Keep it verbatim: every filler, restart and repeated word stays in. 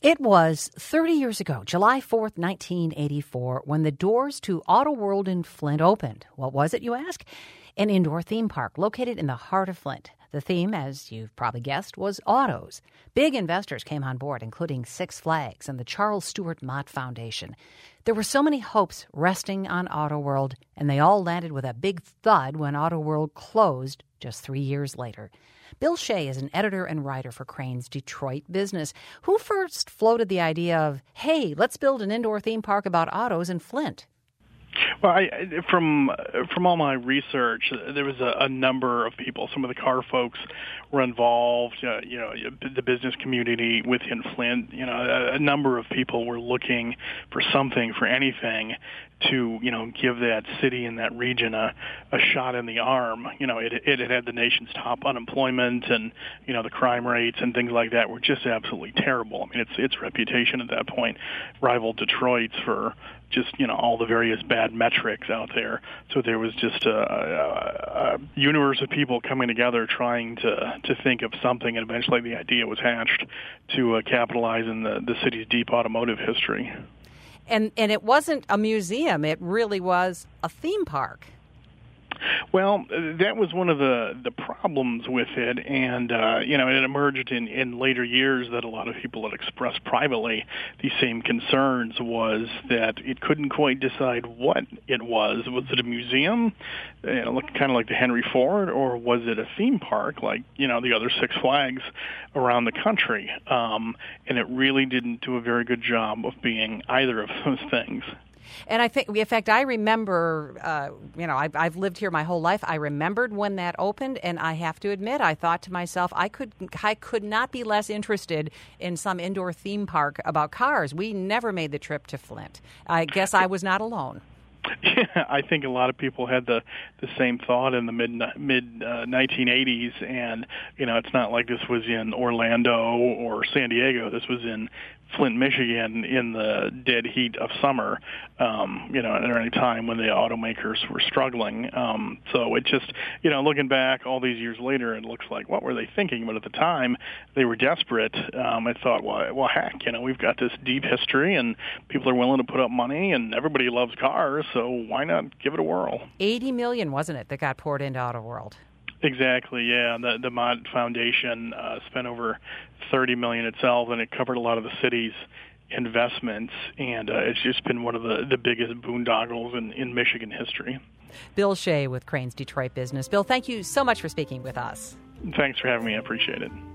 It was thirty years ago, July fourth, nineteen eighty-four, when the doors to Auto World in Flint opened. What was it, you ask? An indoor theme park located in the heart of Flint. The theme, as you've probably guessed, was autos. Big investors came on board, including Six Flags and the Charles Stewart Mott Foundation. There were so many hopes resting on Auto World, and they all landed with a big thud when Auto World closed just three years later. Bill Shea is an editor and writer for Crain's Detroit Business. Who first floated the idea of, hey, let's build an indoor theme park about autos in Flint? Well, I, from from all my research, there was a, a number of people. Some of the car folks were involved. Uh, you know, the business community within Flint. You know, a, a number of people were looking for something, for anything, to you know give that city and that region a, a shot in the arm. You know, it it had had the nation's top unemployment, and you know the crime rates and things like that were just absolutely terrible. I mean, its its reputation at that point rivaled Detroit's for just, you know, all the various bad metrics out there. So there was just a, a, a universe of people coming together trying to, to think of something, and eventually the idea was hatched to uh, capitalize in the, the city's deep automotive history. And and it wasn't a museum. It really was a theme park. Well, that was one of the, the problems with it, and, uh, you know, it emerged in, in later years that a lot of people had expressed privately these same concerns, was that it couldn't quite decide what it was. Was it a museum, you know, kind of like the Henry Ford, or was it a theme park like, you know, the other Six Flags around the country? Um, and it really didn't do a very good job of being either of those things. And I think, in fact, I remember, uh, you know, I've, I've lived here my whole life. I remembered when that opened, and I have to admit, I thought to myself, I could, I could not be less interested in some indoor theme park about cars. We never made the trip to Flint. I guess I was not alone. Yeah, I think a lot of people had the the same thought in the mid mid uh, nineteen eighties, and you know, it's not like this was in Orlando or San Diego. This was in Flint, Michigan, in the dead heat of summer. Um, you know, at any time when the automakers were struggling. Um, so it just, you know, looking back all these years later, it looks like, what were they thinking? But at the time, they were desperate. Um, I thought, well, well, heck, you know, we've got this deep history, and people are willing to put up money, and everybody loves cars, so why not give it a whirl? eighty million, wasn't it, that got poured into Auto World? Exactly, yeah. The the Mott Foundation uh, spent over thirty million dollars itself, and it covered a lot of the city's investments, and uh, it's just been one of the, the biggest boondoggles in, in Michigan history. Bill Shea with Crain's Detroit Business. Bill, thank you so much for speaking with us. Thanks for having me. I appreciate it.